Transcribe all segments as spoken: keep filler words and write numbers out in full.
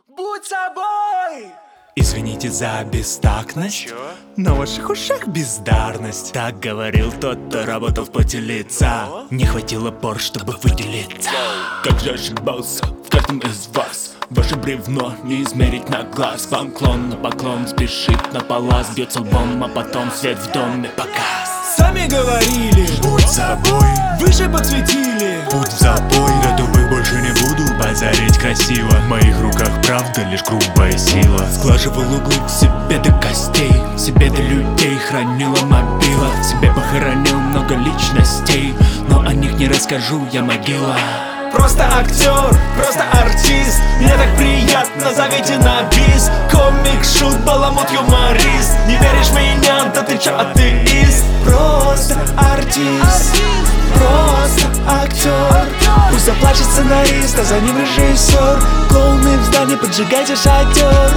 Будь собой! Извините за бестактность, Чё? но в ваших ушах бездарность. Так говорил тот, кто работал в поте лица. Но? Не хватило пор, чтобы выделиться. Как же ошибался в каждом из вас. Ваше бревно не измерить на глаз. Вам клон на поклон спешит на палас. Бьется лбом, а потом свет в доме показ. Сами говорили, Будь собой, выше подсветили. путь в запой. Готовых больше не буду базарить красиво. В моих руках правда лишь грубая сила. Сглаживал углы к себе до костей, в себе до людей хранила мобила. В себе похоронил много личностей, но о них не расскажу, я могила. Просто актер, просто артист. Мне так приятно, зовите на бис. Комик, шут, баламут, юморист. Не веришь в меня, да ты чё, атеист? Просто артист, просто актер. Пусть заплачет сценарист, а за ним режиссер. Клоуны в здании, поджигайте шатер.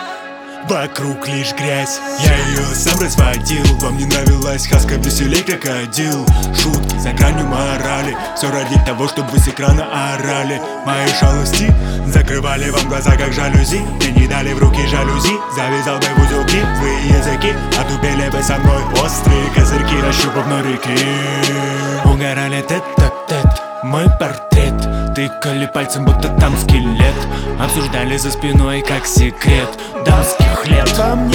Вокруг лишь грязь, я ее сам разводил. Вам не нравилась хаска, веселей крокодил. Шутки за гранью морали, все ради того, чтобы вы с экрана орали. Мои шалости закрывали вам глаза, как жалюзи. Мне не дали в руки жалюзи, завязал бы в узелки. Злые языки отупели бы со мной. Острые козырьки, нащупав на реки. Угорали тет-а-тет, мой портрет. Тыкали пальцем, будто там скелет. Обсуждали за спиной, как секрет дамских лет. Во мне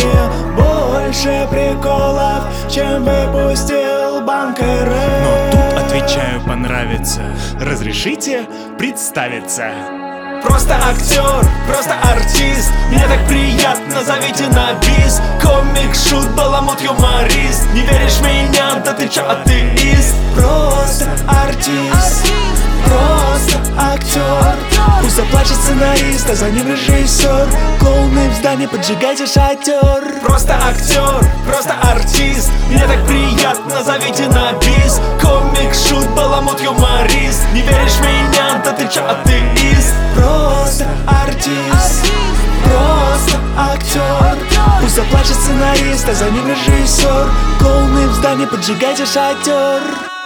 больше приколов, чем выпустил банк эр эф. Но тут отвечаю, понравится. Разрешите представиться? Просто актер, просто артист. Мне так приятно, зовите на бис. Комик, шут, баламут, юморист. Не веришь в меня, да ты чё, атеист? Просто артист, просто актер. Пусть заплачет сценарист, а за ним режиссер. Клоуны в здании, поджигайте шатер. Просто актер, просто артист. Мне так приятно, зовите на бис. Комик, шут, баламут, юморист. Не веришь в меня, да ты чё, атеист? Просто артист, просто актер. Пусть заплачет сценарист, а за ним режиссер. Клоуны в здании, поджигайте шатер.